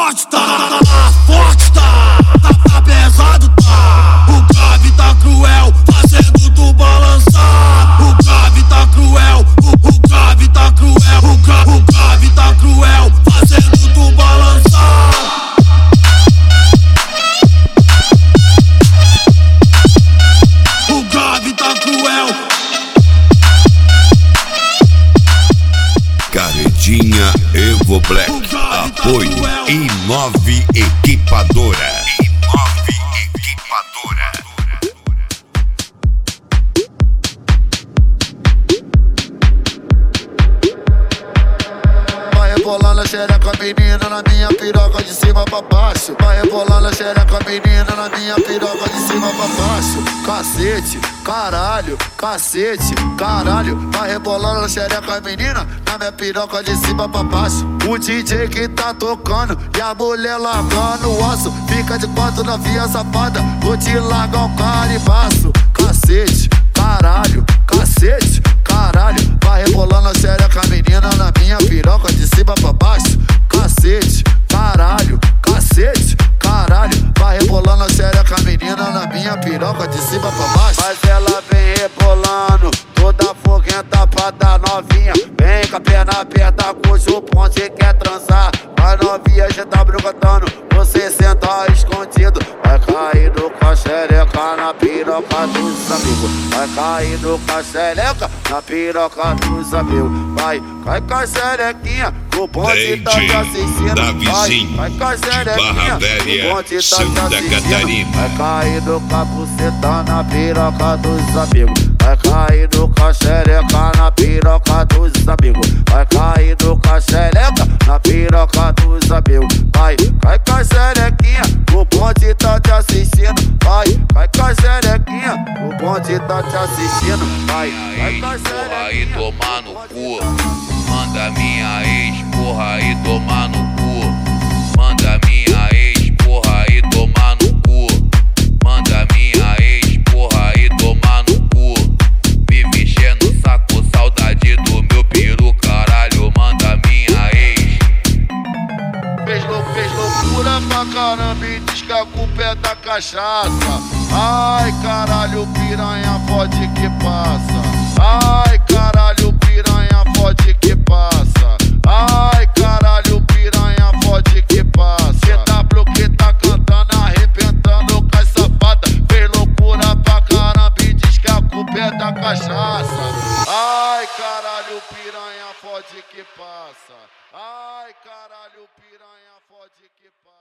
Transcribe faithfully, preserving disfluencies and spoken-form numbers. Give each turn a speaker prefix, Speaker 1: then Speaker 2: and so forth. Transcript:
Speaker 1: forte, tá, tá forte, tá, tá, tá pesado, tá. O grave tá cruel, fazendo tu balançar. O grave tá cruel, o, o grave tá cruel, o, gra, o grave tá cruel, fazendo tu balançar. O grave tá cruel.
Speaker 2: Carretinha Evo Black, apoio I nove Equipadora. I nove Equipadora.
Speaker 3: Vai rebolando a xereca, menina, na minha piroca de cima pra baixo. Vai rebolando a xereca, menina, na minha piroca de cima pra baixo. Cacete, caralho, cacete, caralho. Vai rebolando a xereca, menina, na minha piroca de cima pra baixo. O D J que tá tocando e a mulher largando o osso. Fica de quatro na via safada, vou te largar o caribaço. Cacete, caralho, cacete, caralho. Vai rebolando a xereca, menina, na minha piroca de cima pra baixo. Cacete, caralho, cacete, caralho. Vai rebolando a xereca, menina, na minha piroca de cima pra baixo. Mas ela vem rebolando, toda foguenta pra dar novinha. Vem com a perna aberta, cujo ponte quer transar. Vai novinha, já tá brocotando, você senta escondido. Vai caindo com a xereca na piroca dos amigos. Vai caindo com a xereca na piroca dos amigos. Vai, cai com a xerequinha, o ponte tá te assistindo. Vai, vai com a xerequinha, o ponte tá te assistindo. Vai caindo com a buceta na piroca dos amigos. Vai caindo com a xereca na piroca dos amigos. Vai caindo com a xereca na piroca dos amigos. Vai, vai com a xerequinha, o ponte tá te assistindo. Vai, vai com a xerequinha, o ponte tá te assistindo. Vai, vai com a xerequinha.
Speaker 4: Porra aí tomar no cu. Manda minha ex, porra aí tomar no cu. Manda minha ex, porra aí tomar no cu. Manda minha ex, porra aí tomar no cu. Me mexendo no saco, saudade do meu peru, caralho. Manda minha ex.
Speaker 3: Fez, fez loucura pra caramba e diz que a culpa é da cachaça. Ai, caralho, piranha, fode que passa. Ai, caralho, piranha, fode que passa. Ai, caralho, piranha, fode que passa. C W que tá cantando, arrebentando com as safadas. Fez loucura pra caramba e diz que a culpa é da cachaça. Ai, caralho, piranha, fode que passa. Ai, caralho, piranha, fode que passa.